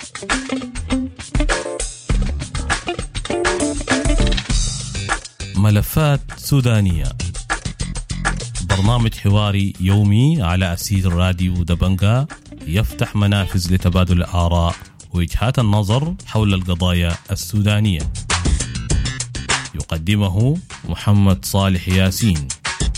ملفات سودانية، برنامج حواري يومي على أسير راديو دبنجا يفتح منافذ لتبادل الآراء ووجهات النظر حول القضايا السودانية. يقدمه محمد صالح ياسين.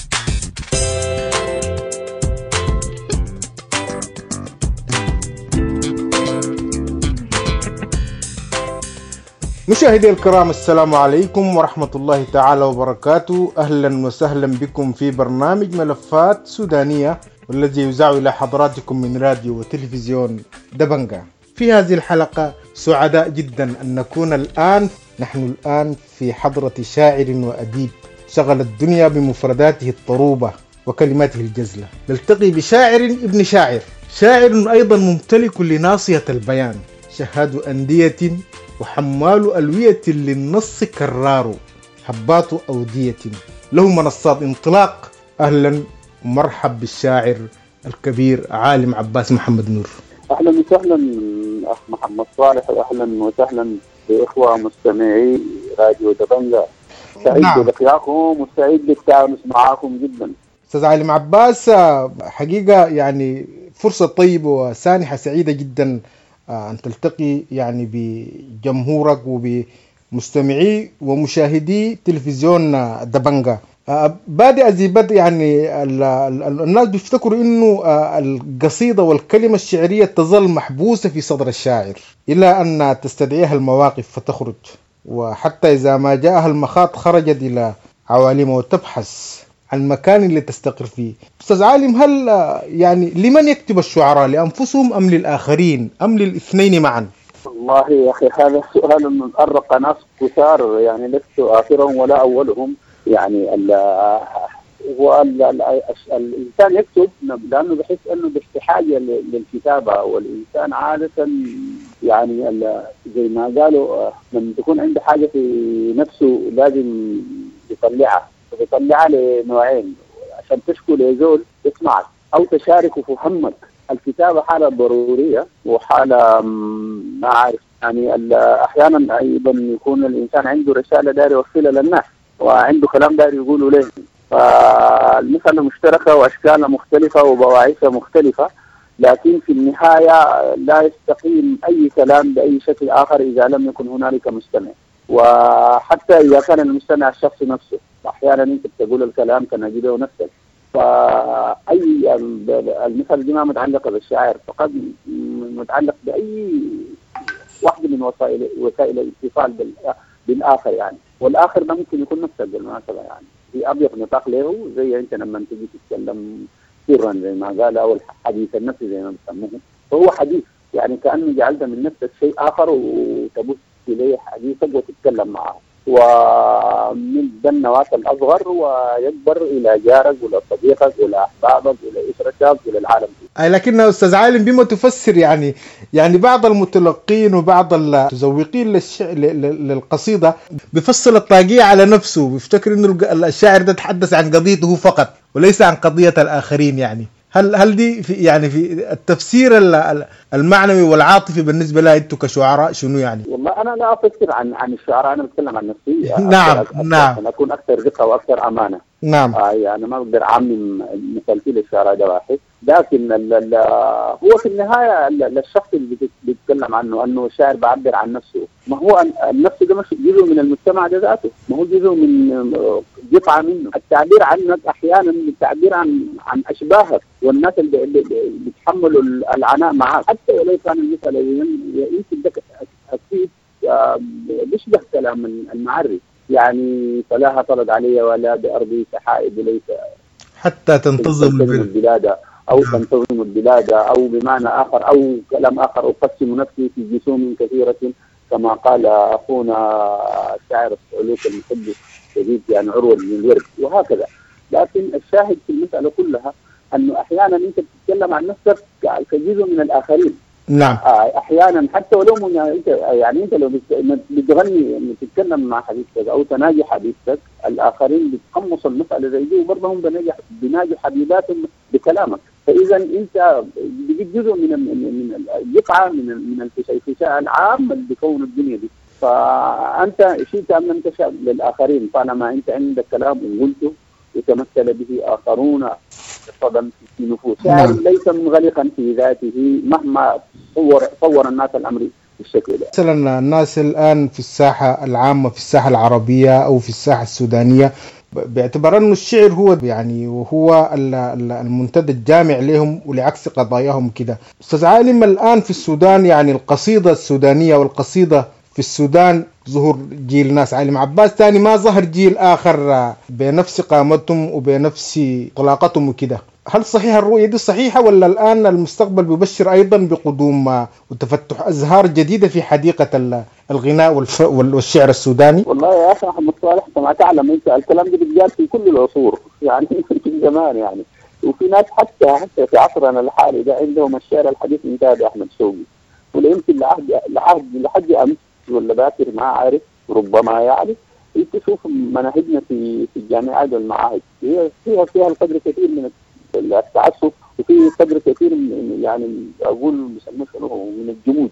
مشاهدي الكرام، السلام عليكم ورحمة الله تعالى وبركاته. أهلا وسهلا بكم في برنامج ملفات سودانية، والذي يذاع إلى حضراتكم من راديو وتلفزيون دبنجا. في هذه الحلقة سعداء جدا أن نكون نحن الآن في حضرة شاعر وأديب شغل الدنيا بمفرداته الطروبة وكلماته الجزلة. نلتقي بشاعر ابن شاعر أيضا ممتلك لناصية البيان، شهاد أندية وحمال ألوية للنص كرار، حبات أودية له منصات انطلاق. أهلا ومرحب بالشاعر الكبير عالم عباس محمد نور. أهلا وسهلا أخ محمد صالح، وأهلا وسهلا بإخوة مستمعي راديو دبنجا. سعيد بلقياكم وسعيد بالتعامل معكم جدا. أستاذ عالم عباس، حقيقة يعني فرصة طيبة وسانحة سعيدة جدا أن تلتقي يعني بجمهورك وبمستمعي ومشاهدي تلفزيون دبنجا. بادئ زي بدء، يعني الناس بيفتكروا إنه القصيدة والكلمة الشعرية تظل محبوسة في صدر الشاعر إلى أن تستدعيها المواقف فتخرج، وحتى إذا ما جاءها المخاط خرجت إلى عوالم وتبحث عن مكان اللي تستقر فيه. أستاذ عالم، هل يعني لمن يكتب الشعراء، لأنفسهم أم للآخرين أم للاثنين معا؟ والله يا أخي هذا السؤال من أرق ناس كثار، يعني لست آخرهم ولا أولهم. يعني هو الإنسان يكتب لأنه بحس أنه باحتياج للكتابة، والإنسان عادة يعني زي ما قالوا لما تكون عنده حاجة في نفسه لازم يطلعها لنوعين، عشان تشكو لزول يسمعك أو تشاركه في همك. الكتابة حالة ضرورية وحالة ما عارف، يعني أحيانا أيضا يكون الإنسان عنده رسالة داري يوصلها للناس وعنده كلام داري يقوله له، فالمسألة مشتركة وأشكالها مختلفة وبواعثها مختلفة، لكن في النهاية لا يستقيم أي كلام بأي شكل آخر إذا لم يكن هنالك مستمع، وحتى إذا كان المستمع الشخص نفسه. أحيانا أنت بتقول الكلام كنجده نفسك. فأي المثل دي ما متعلقة بالشاعر فقط، متعلق بأي واحدة من وسائل الاتصال بالآخر يعني، والآخر ده ممكن يكون نفسك بالمناسبة، يعني في أبيض نطاق له، زي أنت لما تيجي تتكلم سرا زي ما قال، أو الحديث النفسي زي ما بيسموه، فهو حديث، يعني كأنه جعلت من نفسك شيء آخر وتبث إليه حديثك وتتكلم معه، ومن النواة الأصغر ويكبر إلى جارك وإلى صديقك وإلى أحبابك وإلى أسرتك وإلى العالم. لكن أستاذ عالم، بما تفسر يعني بعض المتلقين وبعض المتذوقين للقصيدة بيفصل الطاقية على نفسه، بيفتكر إنه الشاعر ده تحدث عن قضيته فقط وليس عن قضية الآخرين. يعني هل دي في التفسير المعنوي والعاطفي بالنسبة لها انتم كشعراء شنو يعني؟ والله انا لا افكر عن الشعراء، انا بتكلم عن نفسي. نعم. أنا اكون اكثر دقه واكثر امانه. نعم. يعني ما بقدر اعمم مثالتي للشعراء ده واحد، لكن هو في النهايه الشخص اللي بيتكلم عنه انه الشاعر بعبر عن نفسه، ما هو النفس ده مش جزء من المجتمع ده ذاته، ما هو جزء من قطعه منه. التعبير عنك احيانا التعبير عن اشباهك والناس اللي بيتحملوا العناء معك، حتى ولو كان المثل يمكن ده اكيد بيشبه كلام المعري، يعني فلا طرد علي ولا بأرضي سحائب ليس حتى تنتظم البلاد أو تنتظم البلاد، أو بمعنى آخر أو كلام آخر، أقسم نفسي في جسوم كثيرة كما قال أخونا الشاعر السعلوك المحب الشديد يعني عروة بن الورد، وهكذا. لكن الشاهد في المسألة كلها أنه أحيانا أنت بتتكلم عن نفسك كجزء من الآخرين. نعم. احيانا حتى ولو انت لو بتغني تتكلم مع حبيبتك او تناجي حبيبتك، الاخرين بيتقمصوا المساله زي دي، وبرضه هم بيناجوا حبيباتهم بكلامك. فإذا أنت بقيت جزء من القطعة من الفشاء العام اللي بيكون الدنيا دي. فأنت شئت أم لم تشأ للآخرين طالما أنت عندك كلام وقلته وتمثل به آخرون صدم في نفوسهم ليس منغلقا في ذاته مهما صور الناس الأمر بالشكل ده. مثلا الناس الآن في الساحة العامة، في الساحة العربية أو في الساحة السودانية، باعتبار أنه الشعر هو يعني وهو المنتدى الجامع لهم ولعكس قضاياهم كده. أستاذ عالم، الآن في السودان يعني القصيدة السودانية والقصيدة في السودان ظهور جيل ناس عالم عباس تاني، ما ظهر جيل آخر بنفس قامتهم وبنفس طلاقتهم وكده. هل صحيح الرؤية دي صحيحة، ولا الآن المستقبل بيبشر أيضا بقدوم وتفتح أزهار جديدة في حديقة الغناء والشعر السوداني؟ والله يا أخي محمد صالح، كما تعلم أنت الكلام ده بيتقال في كل العصور يعني في زمان يعني، وفي ناس حتى في عصرنا الحالي ده عندهم الشعر الحديث انتهى أحمد شوقي، ولا يمكن لحد أمس ولا باكر ما عارف ربما يعني. انت تشوف مناهجنا في الجامعات والمعاهد فيها القدر كثير من التعسف، وفي قدر كثير من يعني اقول من الجمود.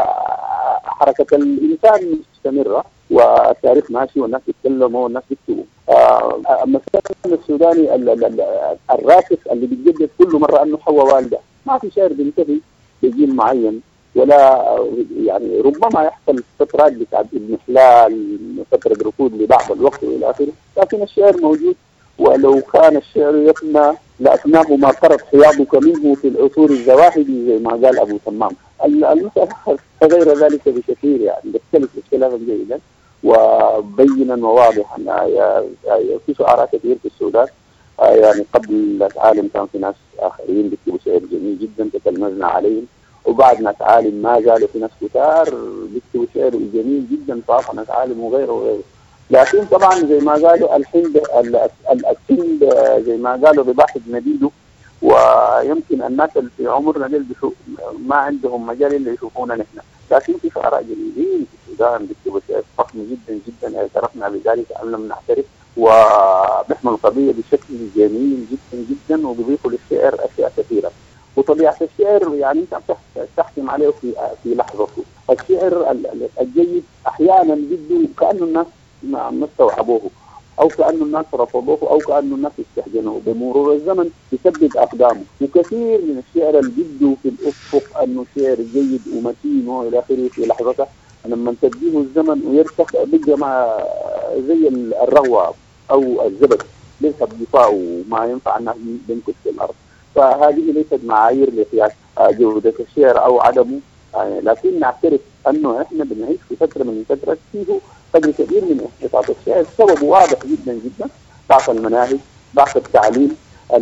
حركه الانسان مستمره والتاريخ ماشي والناس يتكلموا والناس يكتبوا. مثلا السوداني الراكس اللي بيتجدد كل مره انه حوا والده، ما في شعر بينتهي بجيل معين، ولا يعني ربما يحصل فترات بتاعت اضمحلال، فترة ركود لبعض الوقت والى اخره، لكن الشعر موجود. ولو كان الشعر يفنى لأفناه ما قرت حياضك منه في العصور الزواهدي زي ما قال ابو تمام. المسألة غير ذلك بكثير يعني، بختلف اختلافا جيدا وبينا وواضحا. في شعراء كثير في السودان يعني قبل العالم كان في ناس اخرين بيكتبوا شعر جميل جدا تتلمذنا عليهم، وبعد ناس عالم ما زالوا في ناس كتار بيكتبوا شعر جميل جدا طاقة ناس عالم وغيره. لكن طبعا زي ما قالوا الحين السن زي ما قالوا بباحث نبيله، ويمكن الناس اللي في عمرنا دول ما عندهم مجال اللي يشوفونا نحن. لكن في شعراء جميلين في السودان بيكتبوا شعر فخم جدا جدا، اعترفنا بذلك ام لم نعترف، وبيحمل القضية بشكل جميل جدا جدا، وبيضيفوا للشعر اشياء كثيرة. وطبيعة الشعر يعني انت تحكم عليه في لحظته. الشعر الجيد احيانا بده كأنه الناس ما استوعبوه، او كأنه الناس رفضوه، او كأنه الناس استهجنوه. بمرور الزمن يثبت اقدامه. وكثير من الشعر اللي بده في الافق انه شعر جيد ومتين والى اخره في لحظته، لما تديه الزمن ويرتفع بقى مع زي الرغوة او الزبد ليس بضفاء وما ينفع انه ينكت في الارض. فهذه ليست معايير لقياس جودة الشعر أو عدمه، لكن نعترف أنه إحنا بنعيش في فترة من فترات فيه قدر كبير من احتفاظ الشعر. السبب واضح جدا جدا، ضعف المناهج، ضعف التعليم،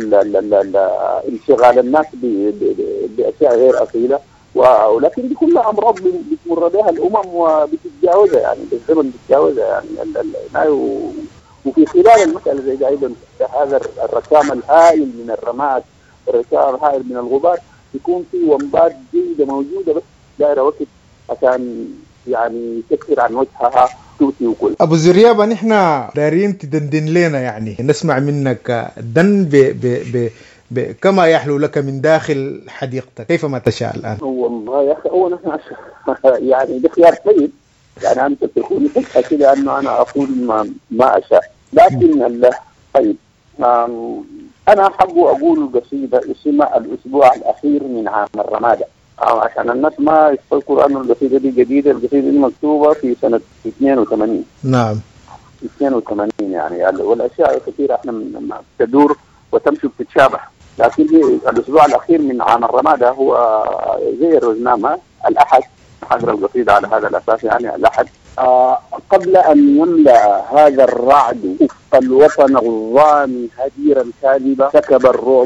انشغال الناس بأشياء غير أصيلة، ولكن دي كلها أمراض بتمر بها الأمم وبتتجاوزها يعني بالزمن بتتجاوزها يعني. وفي خلال المسألة زي أيضا هذا الركام الهائل من الرماد، الركام الهائل من الغبار، يكون في ومضات جيدة موجودة بس دائرة وقت عشان يعني تكثر عن وجهها توتي وكل. أبو زريابة، نحن دارين تدندن لنا يعني نسمع منك دن كما يحلو لك من داخل حديقتك كيفما تشاء الآن. والله يا أخي هو نحن يعني بخيار طيب يعني أنت تكون فكرة كده أنه أنا أقول ما أشاء، لكن طيب أنا حابب أقول قصيدة اسمها الأسبوع الأخير من عام الرمادة، عشان الناس ما يفكروا أنه القصيدة دي جديدة. القصيدة دي مكتوبة في سنة 82. نعم 82 يعني، والأشياء كثيرة احنا تدور وتمشي بتتشابه. لكن الأسبوع الأخير من عام الرمادة هو زي الرزنامة الأحد، حجر القصيدة على هذا الأساس يعني الأحد. قبل أن يملأ هذا الرعد أفق الوطن الظامي هديرا كاذبا، سكب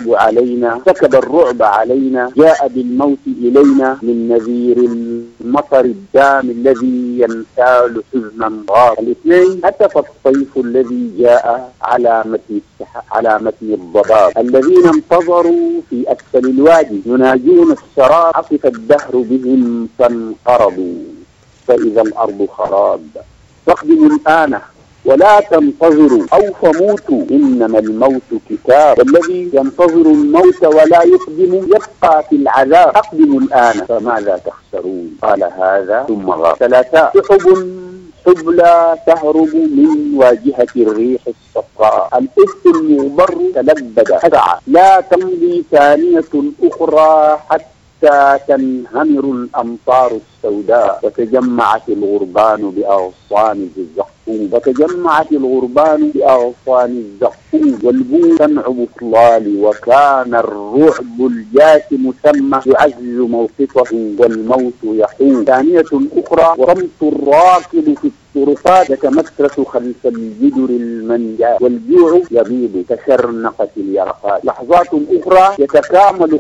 الرعب علينا، جاء بالموت إلينا من نذير المطر الدام الذي ينسال حزنا ضار. الاثنين هتف الطيف الذي جاء على متن الضباب، الذين انتظروا في أسفل الوادي يناجون الشراب، عصف الدهر بهم فانقرضوا فإذا الأرض خراب. فاقدموا الآن ولا تنتظروا أو فموتوا إنما الموت كتاب، والذي ينتظر الموت ولا يقدم يبقى في العذاب، أقدموا الآن فماذا تخسرون. قال هذا ثم غاب. 3 سحب حبلى تهرب من واجهة الريح الصفراء، الإفك المغبر تلبد أسعى، لا تمضي ثانية أخرى حتى تنهمر الأمطار السوداء، وتجمعت الغربان بأغصان الزقوم، وتجمعت الغربان بأغصان الزقوم، والبول تنع بطلال، وكان الرعب الجاسم ثم يعزز موقفه، والموت يحوم. ثانية أخرى ورمت الراكب في الطرقات يتمسرس خلف الجدر المنجا، والجوع يبيض كشرنقة اليرقات. لحظات أخرى يتكامل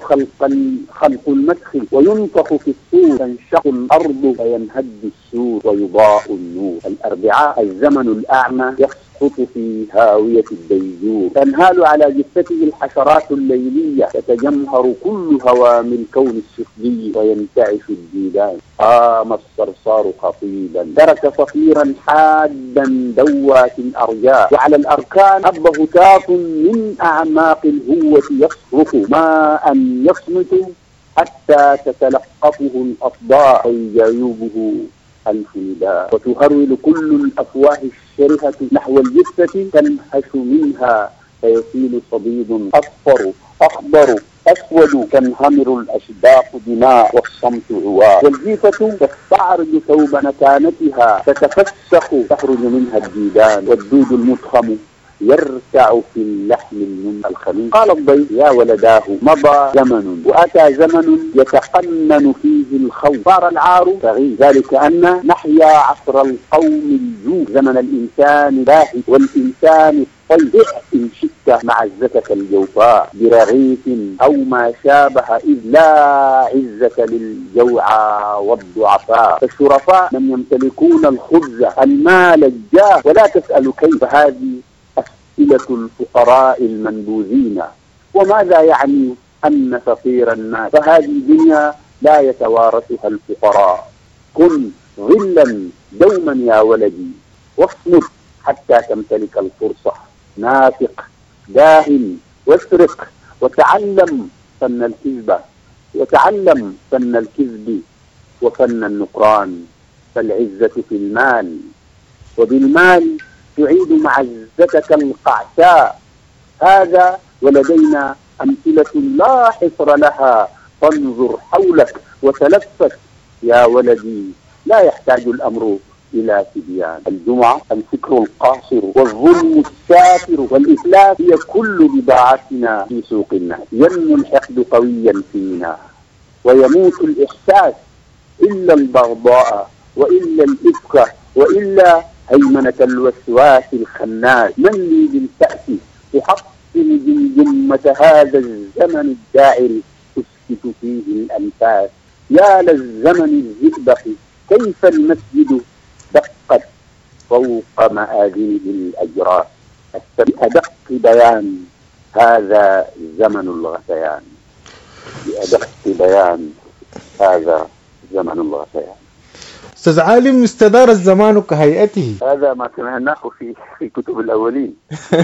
خلق المدخل وينفخ في الصور، تنشق الأرض فينهد السور ويضاء النور. 4 الزمن الأعمى يسقط في هاوية الديجور، تنهال على جثته الحشرات الليلية، تتجمهر كل هوام الكون السفلي وينتعش الديدان. قام الصرصار خطيبا، ترك صفيرا حادا دوات الأرجاء، وعلى الأركان هب هتاف من أعماق الهوة يصرخ ماء يصمت حتى تتلقفه الأصداع ويجايبه الفداء، وتهرول كل الأفواه الشرهة نحو الجثة تنهش منها، فيسيل صديد أصفر أخضر أسود، تنهمر الأشداق دماء والصمت عواء، والجيفة تستعرض ثوب نتانتها تتفسخ تخرج منها الديدان، والدود المضخم يرتع في اللحم الخليل. قال الضيف يا ولداه مضى زمن وأتى زمن يتقنن فيه الخوف، صار العار صغير، ذلك أن نحيا عصر القوم الجوع، زمن الإنسان باهي والإنسان الطيب، إن شئت معزتك الجوفاء برغيف أو ما شابه، إذ لا عزة للجوعى والضعفاء، فالشرفاء من يمتلكون الخبز المال الجاه، ولا تسأل كيف هذه أسئلة الفقراء المنبوذين. وماذا يعني أن فقير الناس؟ فهذه الدنيا لا يتوارثها الفقراء. كن ظلا دوما يا ولدي، واصمت حتى تمتلك الفرصة، نافق داهن واسرق، وتعلم فن الكذب، وتعلم فن الكذب وفن النكران، فالعزة في المال، وبالمال تعيد معزتك القعساء. هذا ولدينا أمثلة لا حصر لها، فانظر حولك وتلفت يا ولدي، لا يحتاج الأمر إلى تبيان. الجمعة الفكر القاصر والظلم السافر والإفلاس هي كل بضاعتنا في سوق الناس. ينمو الحقد قويا فينا ويموت الإحساس، إلا البغضاء وإلا الإفك وإلا هيمنة الوسواس الخناس. من لي بالفأس أحطم جمة هذا الزمن الداعر، تسكت فيه الأنفاس. يا للزمن الزئبق كيف المسجد دقت فوق مآذنه الأجراس. بأدق بيان هذا زمن الغثيان، بأدق بيان هذا زمن الغثيان. أستاذ عالم، استدار الزمان كهيئته، هذا ما سمعناه في كتب الأولين.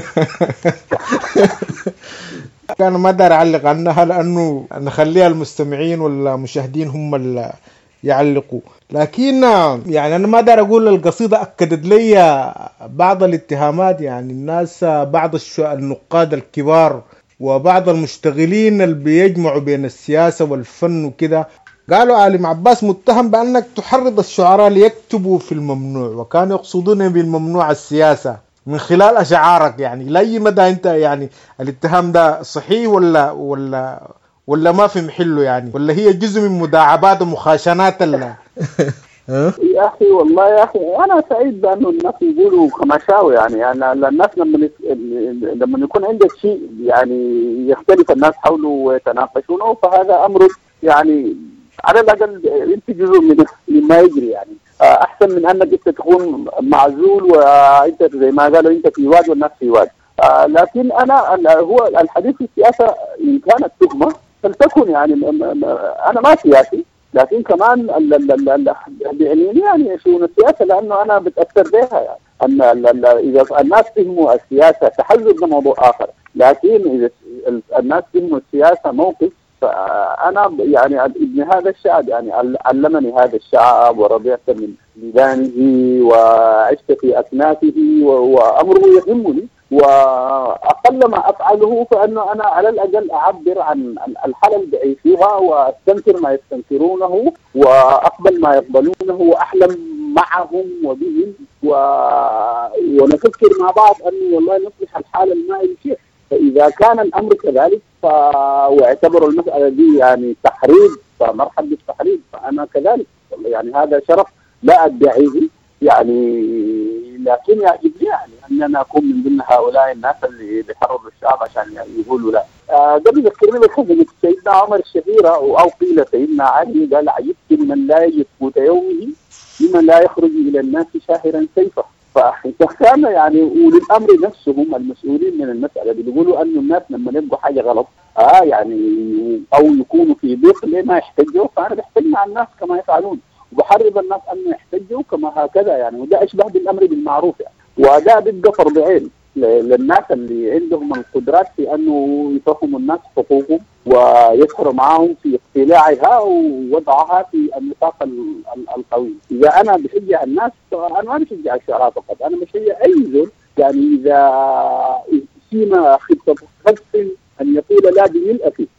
كان ما دار أعلق عنها لأنه نخليها المستمعين والمشاهدين هم اللي يعلقوا، لكن يعني أنا ما دار أقول القصيدة أكدت لي بعض الاتهامات. يعني الناس، بعض النقاد الكبار وبعض المشتغلين اللي بيجمعوا بين السياسة والفن وكده، قالوا عالم عباس متهم بأنك تحرض الشعراء ليكتبوا في الممنوع، وكانوا يقصدون بالممنوع السياسة من خلال أشعارك. يعني لأي مدى أنت يعني الاتهام ده صحيح ولا ما في محله، يعني ولا هي جزء من مداعبات ومخاشنات يا أخي والله يا أخي أنا سعيد بأنه الناس يقولوا كمشاوي. يعني الناس لما يكون عندك شيء يعني يختلف الناس حوله ويتناقشونه، فهذا أمر يعني على الأقل أنت جزء مما يجري. يعني أحسن من أنك أنت تكون معزول وأنت زي ما قالوا أنت في واد والناس في واد. لكن أنا هو الحديث في السياسة إن كانت تهمة فلتكن، يعني أنا ما سياسي، لكن كمان بيعنيني يعني شؤون السياسة لأنه أنا بتأثر بها. يعني أن إذا الناس فهموا السياسة تحزب ده موضوع آخر، لكن إذا الناس فهموا السياسة موقف، فأنا يعني ابن هذا الشعب، يعني علمني هذا الشعب ورضيت من لبانه وعشت في أكنافه وأمره يهمني، وأقل ما أفعله فأنه أنا على الأقل أعبر عن الحالة اللي بعيشوها وأستنكر ما يستنكرونه وأقبل ما يقبلونه وأحلم معهم وبهم ونفكر مع بعض أن والله نصلح الحالة ما يمشي. فإذا كان الأمر كذلك واعتبروا المسألة دي يعني تحريض، فمرحب بالتحريض، فأنا كذلك يعني هذا شرف لا أدعيه يعني، لكن يعجبني يعني أننا أكون من ضمن هؤلاء الناس اللي بيحرضوا الشعب عشان يقولوا لا. ده بيذكرني بخزنة سيدنا عمر الشهيرة، أو قيل سيدنا علي قال عجبت من لا يجد قوت يومه لمن لا يخرج إلى الناس شاهرا سيفه. فكان يعني أولي الأمر نفسهم المسؤولين من المسألة بيقولوا أن الناس لما يبقوا حاجة غلط يعني أو يكونوا في ضيق ليه ما يحتجوا، فأنا بحتج مع الناس كما يفعلون وبحرض الناس أن يحتجوا كما هكذا يعني، وده أشبه بالأمر بالمعروف يعني. وده بيبقى فرض عين للناس اللي عندهم القدرات في أنه يفهموا الناس حقوقهم ويسهروا معهم في اقتلاعها ووضعها في النطاق القوي. إذا أنا بشجع الناس، أنا ما بشجع الشعراء فقط، أنا بشجع أي زول يعني إذا سيما خطة خص أن يقول لا بملء فيه،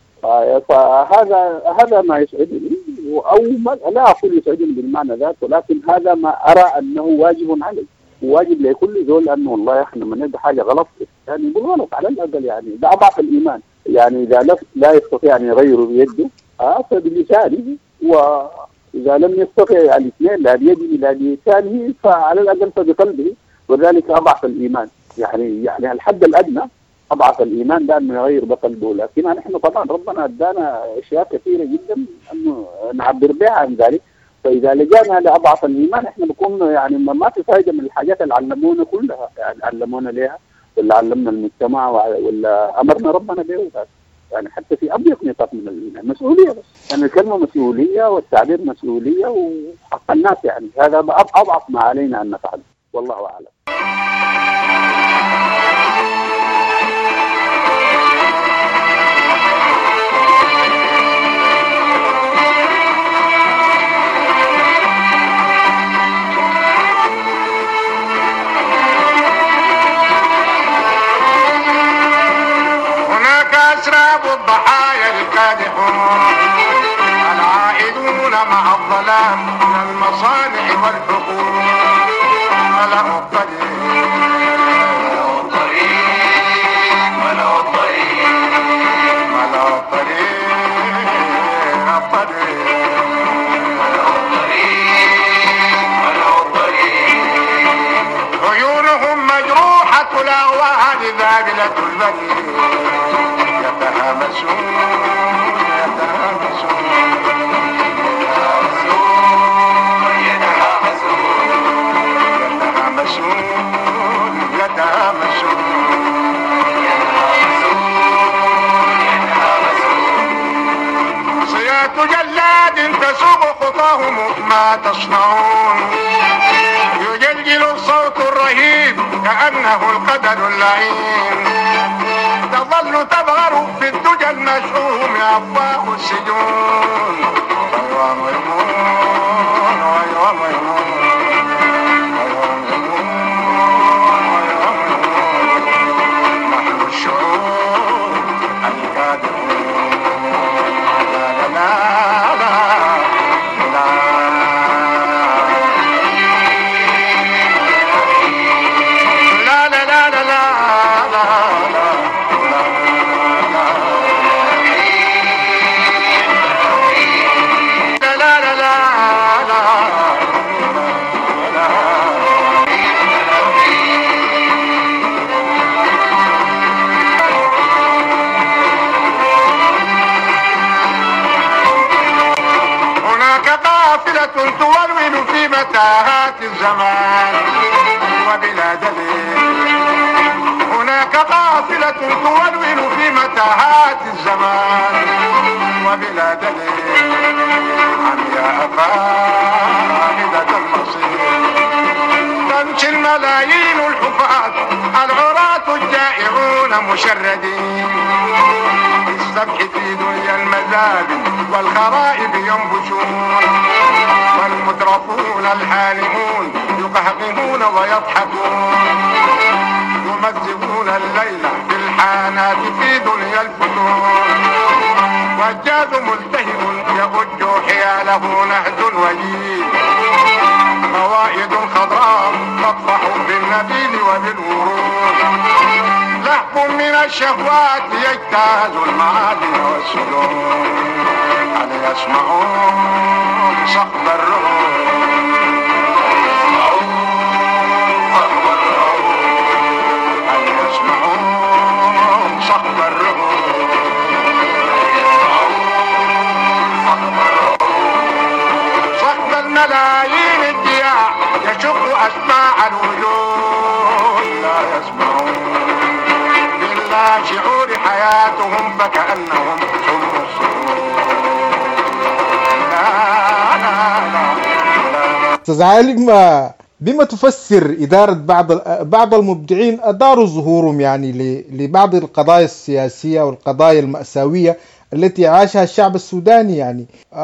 فهذا ما يسعدني، أو لا أقول يسعدني بالمعنى ذات، ولكن هذا ما أرى أنه واجب علي، واجب لكل زول أنه والله إحنا لما نبدأ حاجة غلط يعني يقول غلط على الأقل يعني، ده أضعف الإيمان يعني. إذا لا يستطيع أن يغير بيده فبلسانه، وإذا لم يستطع الاثنين لا بيده لا بلسانه فعلى الأقل فبقلبه، وذلك أضعف الإيمان يعني الحد الأدنى أضعف الإيمان ده أنه يغير بقلبه. لكن نحن طبعا ربنا أدانا أشياء كثيرة جدا أنه نعبر بها عن ذلك، فإذا لجأنا لأضعف الإيمان إحنا بنكون يعني ما في فائدة من الحاجات اللي علمونا كلها، يعني علمونا ليها ولا علمنا المجتمع ولا أمرنا ربنا به يعني، حتى في أضيق نطاق من المسؤولية بس يعني الكلمة مسؤولية والتعبير مسؤولية وحق الناس يعني، هذا أضعف ما علينا أن نفعله، والله أعلم. أسراب الضحايا الكادحون العائدون مع الظلام من المصالح والحقوق، ملأوا الطريق ملأوا الطريق عيونهم مجروحة الأوهام ذابلة البديل يتهامسون صياط جلاد تسوق خطاهم ما تصنعون، يجلجل الصوت الرهيب كأنه القدر اللعين، تظل تبغر في الدجى المشؤوم أبواب السجون. أيوة ميمون أيوة ميمون أيوة ميمون أيوة ميمون، نحن الشعوب القادرون. لا لا لا لا لا لا لا لا لا تورول في متاهات الزمان وبلا دليل، هناك قافلة تورول في متاهات الزمان وبلا دليل، عمياء فاقدة المصير تمشي الملايين الحفاة العراة الجائعون مشردين السبح في دنيا المذابل والخرائب ينبشون والمترفون الحالمون يقهقهون ويضحكون يمزقون الليل في الحانات في دنيا الفتون والجاذ ملتهب يؤج حياله نهج وجيد موائد خضراء تطفح بالنبيل وبالورود لهب من الشهوات يجتاز المعادن والسلوك هل يسمعون صخب الرعود هل يسمعون صخب الرعود صخب الملايين الضياع يشق أسماع الوجود لا يسمعون بالله شعور حياتهم فكأنهم سم الصدور أستاذ عالم، بما تفسر إدارة بعض المبدعين أداروا ظهورهم يعني لبعض القضايا السياسية والقضايا المأساوية التي عاشها الشعب السوداني يعني،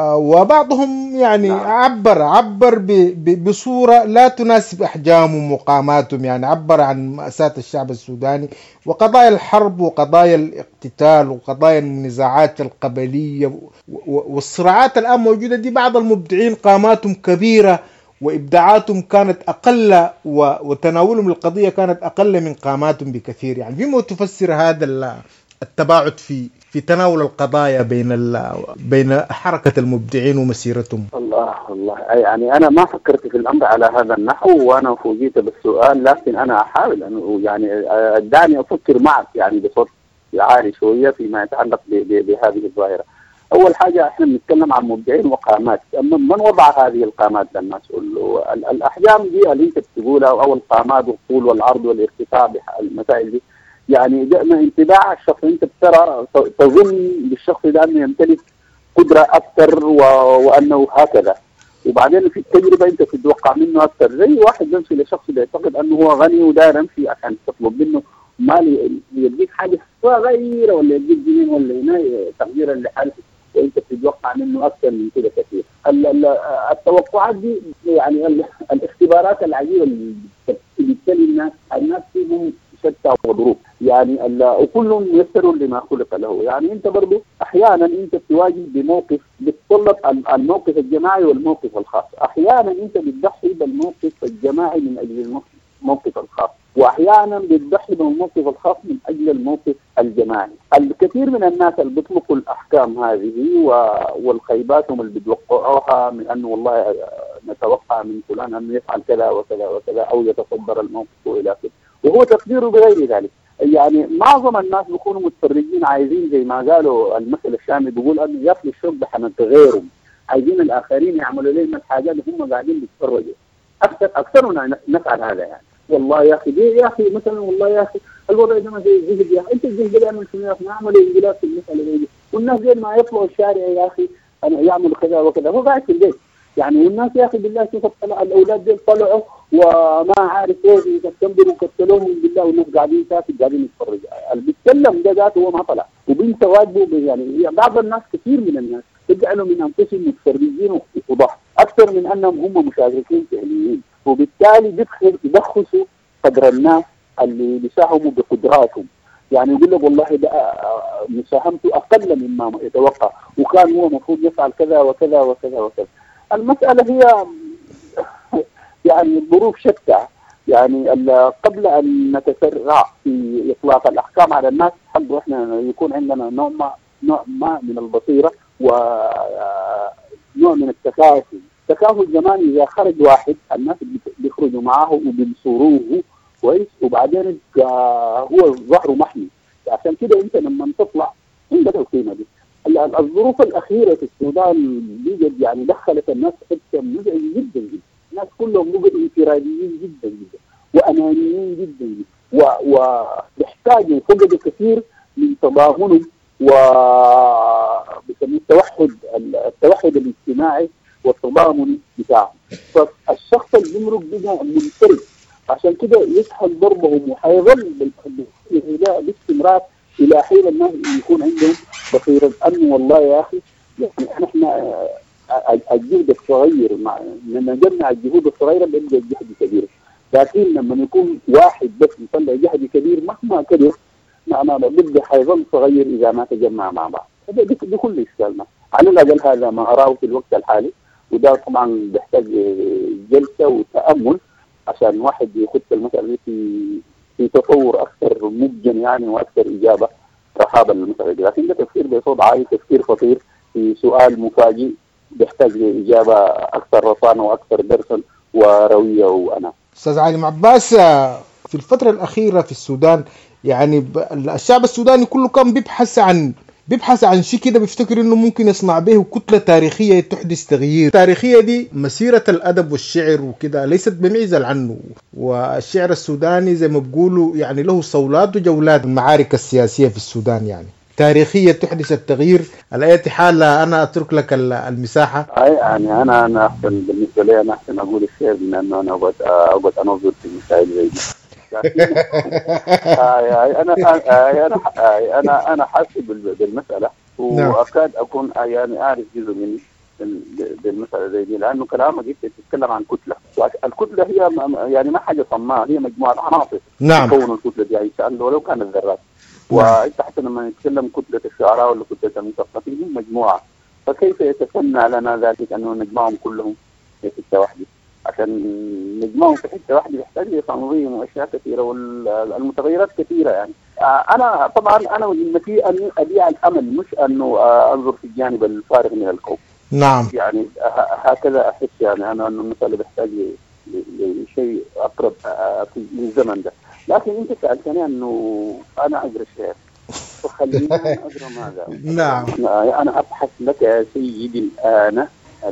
وبعضهم يعني عبر بصورة لا تناسب أحجامهم ومقاماتهم، يعني عبر عن مأساة الشعب السوداني وقضايا الحرب وقضايا الاقتتال وقضايا النزاعات القبلية والصراعات الآن موجودة دي. بعض المبدعين قاماتهم كبيرة وإبداعاتهم كانت أقل وتناولهم القضية كانت أقل من قاماتهم بكثير، يعني بما تفسر هذا التباعد في تناول القضايا بين حركة المبدعين ومسيرتهم؟ الله يعني أنا ما فكرت في الأمر على هذا النحو وأنا فوجئت بالسؤال، لكن أنا أحاول أن يعني دعني أفكر معك يعني بصوت عالي شوية فيما يتعلق بهذه الظاهرة. أول حاجة إحنا بنتكلم عن مبدعين وقامات، أما من وضع هذه القامات للناس؟ الأحجام دي اللي أنت بتقولها أو القامات والطول والعرض والارتفاع المسائل دي، يعني دائما انطباع الشخص انت بترى تظن بالشخص ده انه يمتلك قدره اكثر وانه هكذا، وبعدين في التجربه انت تتوقع منه اكثر. زي واحد يمشي لشخص يعتقد انه هو غني وداير يمشي عشان تطلب منه مال يديك حاجه صغيره ولا يديك جنيه ولا هنا تقديرا لحالته، وانت بتتوقع منه اكثر من كده كثير. التوقعات دي يعني الاختبارات العجيبه اللي بتبتلي الناس فيهم شتى وظروف يعني وكلهم يسروا لما خلق له. يعني انت برضو احيانا انت بتواجه بموقف بتطلب الموقف الجماعي والموقف الخاص، احيانا انت بتضحي بالموقف الجماعي من اجل الموقف الخاص، واحيانا بتضحي بالموقف الخاص من اجل الموقف الجماعي. الكثير من الناس اللي بيطلقوا الاحكام هذه والخيباتهم اللي بيتوقعوها من انه والله نتوقع من فلان انه يفعل كذا وكذا وكذا او يتصدر الموقف والى اخره، وهو تقديره بغير ذلك. يعني معظم الناس بيكونوا متفرجين عايزين زي ما قالوا المثل الشامي بيقول انه ياكلوا الشرب بحنة غيرهم، عايزين الاخرين يعملوا لهم الحاجات اللي هم قاعدين بيتفرجوا. اكثرنا نفعل هذا يعني. والله يا اخي دي يا اخي مثلا والله يا اخي الوضع ده ما زي الجهد يا اخي، انت الجهد ده يعمل شنو يا اخي؟ نعمل انقلاب في المساله دي، والناس زي ما يطلعوا الشارع يا اخي انا يعملوا كذا وكذا، هو قاعد في البيت يعني. والناس يا اخي بالله شوف الاولاد دول طلعوا وما عارف ايه يكتمبروا وكتلوهم بالله، والناس قاعدين ساكت قاعدين يتفرجوا. اللي بيتكلم ده ذاته هو ما طلع وبنت واجبه يعني. بعض الناس كثير من الناس يجعلوا من انفسهم متفرجين وضح اكثر من انهم هم مشاركين فعليين، وبالتالي يبخسوا قدر الناس اللي بيساهموا بقدراتهم. يعني يقول لك والله ده مساهمته اقل مما يتوقع وكان هو المفروض يفعل كذا وكذا وكذا وكذا. المساله هي يعني الظروف شتى. يعني قبل ان نتسرع في اطلاق الاحكام على الناس حب احنا يكون عندنا نوع ما من البصيره ونوع من التكافل. تكافل زمان اذا خرج واحد الناس بيخرجوا معه وبينصروه كويس، وبعدين هو ظهره محمي. عشان كده انت لما تطلع عندك القيمه دي. الظروف الاخيره في السودان بجد يعني دخلت الناس في حته مزعجه جدا جدا. الناس كلهم بقوا انفراديين جدا جدا وانانيين جدا جدا ويحتاجوا فقدوا كثير من تضامنهم وبسموه التوحد الاجتماعي والتضامن بتاعهم. فالشخص اللي بيمرق بقى منفرد عشان كده يسهل ضربهم، وحيظل باستمرار الى حين الناس يكون عندهم بصيره انه والله يا اخي يعني احنا الجهد الصغير لما نجمع الجهود الصغيره بيبقى الجهد كبير، لكن لما يكون واحد بس يطلع جهد كبير مهما كبر بيبقى حيظل صغير اذا ما تجمع مع بعض. هذا بكل اشكالنا على الاقل هذا ما اراه في الوقت الحالي، وده طبعا بيحتاج جلسه وتامل عشان واحد يخط المساله في تطور اكثر مجن يعني واكثر اجابه رحابه للمساله دي، لكن ده تفكير بصوت عالي، تفكير خطير في سؤال مفاجئ بيحتاج لاجابه اكثر رصانه واكثر درسا ورويه. وانا استاذ علي عباس، في الفتره الاخيره في السودان يعني الشعب السوداني كله كان بيبحث عن شيء كده، بيفتكر انه ممكن يصنع به كتله تاريخيه تحدث تغيير. التاريخيه دي مسيره الادب والشعر وكده ليست بمعزل عنه، والشعر السوداني زي ما بيقولوا يعني له صولات وجولات المعارك السياسيه في السودان، يعني تاريخيه تحدث التغيير. على اي حال انا اترك لك المساحه. يعني انا احسن بالنسبه لي، انا احسن اقول الشعر من انه انا ابغى انظر في مسائل زي دي. انا حاسس بالمساله، واكاد اكون يعني اعرف جزء من بالمساله زي دي، لانه كلامك انت بتتكلم عن كتله، الكتله هي يعني ما حاجه صماء، هي مجموعه عناصر تكون الكتله دي اي شان ولو كانت ذرات. وانت حتى لما نتكلم كتله الشعراء ولا كتله المثقفين هم مجموعه، فكيف يتسنى لنا ذلك انه نجمعهم كلهم في حته واحده؟ عشان نجمعهم في حته واحده يحتاج لتنظيم واشياء كثيره والمتغيرات كثيره. يعني انا طبعا انا ودي اني ابيع الامل، مش انه انظر في الجانب الفارغ من الكون. نعم، يعني هكذا احس يعني انا انه المساله بيحتاج لشيء اقرب في الزمن ده. لكن انت سالتني انه انا اقرا الشعر، فخليني اقرا ماذا؟ نعم، انا ابحث لك يا سيدي الان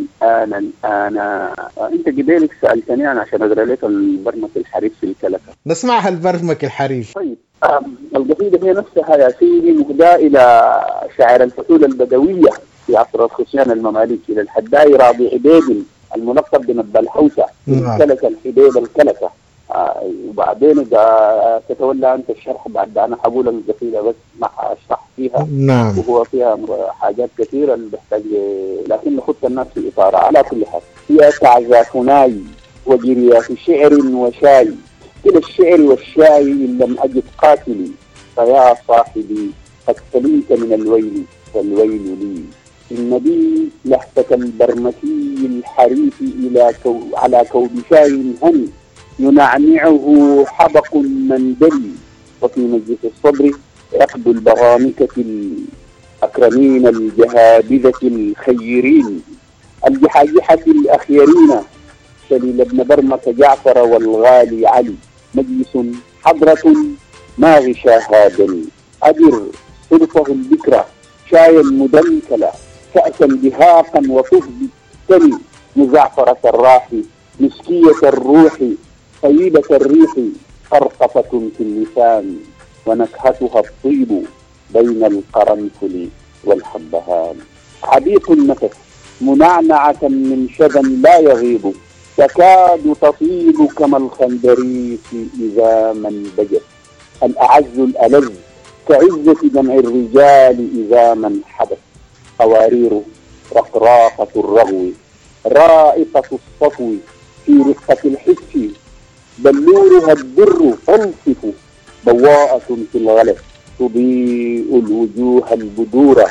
انت قبلك سالتني انا عشان اقرا لك البرمك الحريف في الكلكه. نسمعها البرمك الحريف. طيب القصيده هي نفسها يا سيدي مهداه الى شاعر الفصول البدويه في عصر الخشيان المماليك، الى الحداي راضي عبيد الملقب بنبى الحوسه، الكلكه الحديد الكلكه. وبعدين تتولى انت الشرح بعد انا حقول القصيده بس ما اشرح فيها. نعم، وهو فيها حاجات كثيره اللي بحتاج، لكن نخط الناس في اطارها. على كل حال هي تعزافناي وجريات شعر وشاي، الى الشعر والشاي ان لم اجد قاتلي، فيا صاحبي قد سلمت من الويل والويل لي. إن بي لهفة البرمكي الحريف على كوب شاي هني، ينعنعه حبق مندلي، وفي مجلس الصبر رقد البغامكة الأكرمين الجهابذة الخيرين الجحاجحة الأخيرين، سليل ابن برمك جعفر والغالي علي. مجلس حضرة ما غشاها دني، أدر صرفه البكرة شايا مدنكلا، كأسا بهاقا وفهد التني، مزعفرة الراح مسكية الروح طيبة الريح، أرقفة في اللسان ونكهتها الطيب بين القرنفل والحبهان. عبيق النفس منعنعة من شذا لا يغيب، تكاد تطيب كما الخندريس إذا ما انبجت. الأعز الألذ كعزة دمع الرجال إذا ما انحدث. قوارير رقراقة الرغو رائقة الصفو في رقة الحس، بلورها الدر تنصف ضواءة في الغلس، تضيء الوجوه البدورة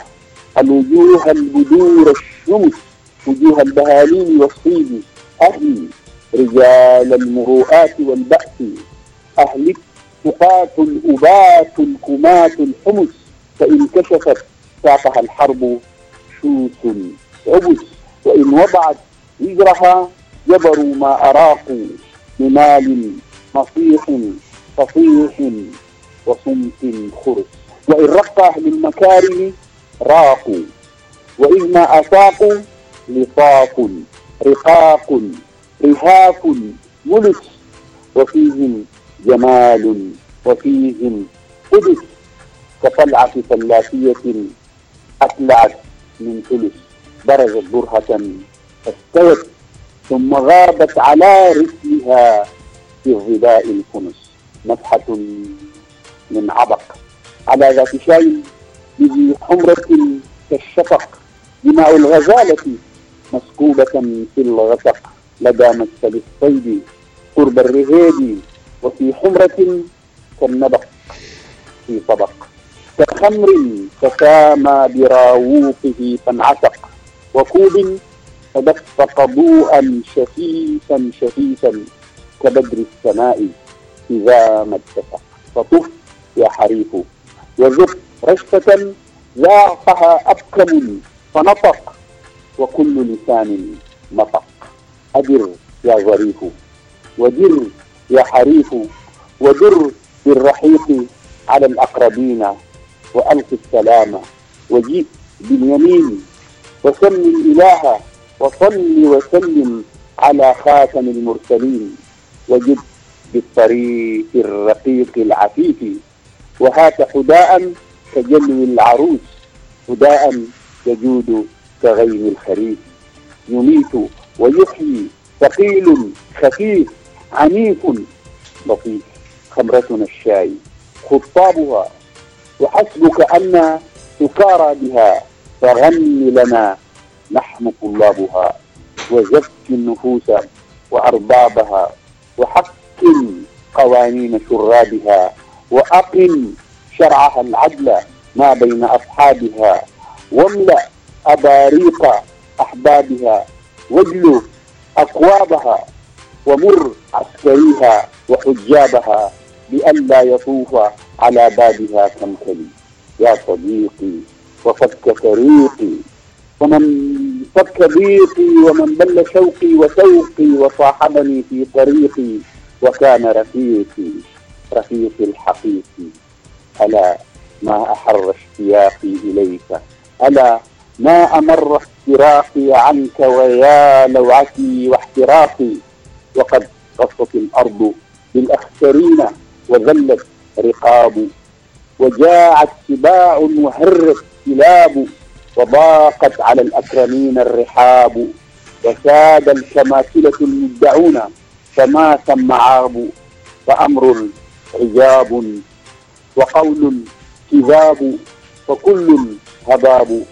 الشمس، وجوه البهالين والصيد. أهلي رجال المروءات والبأس، أهلك تقات الأبات الكمات الحمس، فإن كشفت ساقها الحرب شوس عبس، وإن وضعت وزرها جبروا ما أراقوا بمال مصيح فصيح وصمت خرس. وإن رق أهل المكارم راقوا، وإذ ما أساقوا لطاق رقاق رهاف ملس، وفيهم جمال وفيهم قدس، كطلعة فلاتية أطلعت من ثلث، برزت برهة فاستوت ثم غابت على رسلها في الظباء الكنس، نفحة من عبق على ذات شاي بذي حمرة كالشفق، دماء الغزالة مسكوبة في الغسق لدى مسفل الصيد قرب الرهيد، وفي حمرة كالنبق في طبق، كخمر تسامى براووقه فانعتق، وكوب تدفق ضوءا شفيفا شفيفا كبدر السماء إذا ما اتسق. فطف يا حريف وذق رشفة ذاقها أبكم فنطق، وكل لسان نطق. أدر يا ظريف ودر يا حريف، ودر بالرحيق على الأقربين، وألق السلام وجيء باليمين، وسل الإله وصل وسلم على خاتم المرسلين، وجد بالطريق الرقيق العفيف، وهات حداء كجلو العروس، حداء يجود كغيم الخريف، يميت ويحيي ثقيل خفيف عنيف لطيف. خمرتنا الشاي خطابها، وحسبك أن تكارى بها، فغن لنا نحن طلابها، وزك النفوس وأربابها، وحكم قوانين شرابها، وأقم شرعها العدل ما بين أصحابها، واملأ أباريق أحبابها، واجلو أكوابها، ومر عسكريها وحجابها بألا يطوف على بابها كمثلي. يا صديقي وفك طريقي، ومن فك ضيقي، ومن بل شوقي وسوقي، وصاحبني في طريقي، وكان رفيقي الحقيقي. ألا ما أحر اشتياقي إليك، ألا ما أمر افتراقي عنك، ويا لوعتي واحتراقي. وقد قصت الأرض بالأخسرين وذلت رقاب، وجاعت سباع وهرت كلاب، وضاقت على الأكرمين الرحاب، وساد الكماثلة المدعون فما ثم عاب. فأمر عجاب وقول كذاب، فكل هباب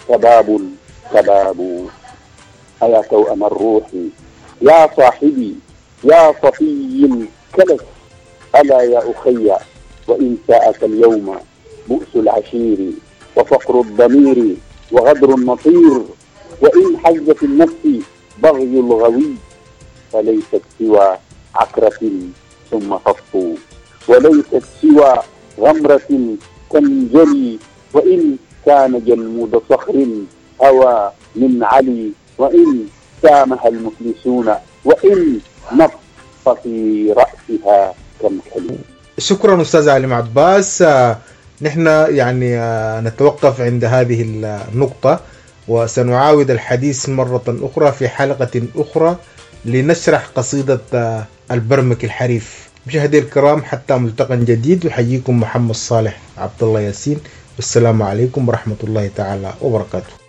كباب. أيا توأم الروح يا صاحبي يا صفي الكلس، ألا يا أخي وإن ساءك اليوم بؤس العشير، وفقر الضمير وغدر النطير، وإن حز في النفس بغي الغوي، فليست سوى عكرة ثم تسطو، وليست سوى غمرة تنجلي، وإن كان جلمود صخر هوى من علي، وإن سامح المفلسون، وإن نطف في رأسها كمثل. شكرا أستاذ علي عباس. نحن يعني نتوقف عند هذه النقطة، وسنعاود الحديث مرة أخرى في حلقة أخرى لنشرح قصيدة البرمك الحريف. مشاهدي الكرام، حتى ملتقى جديد، يحييكم محمد صالح عبد الله ياسين، والسلام عليكم ورحمة الله تعالى وبركاته.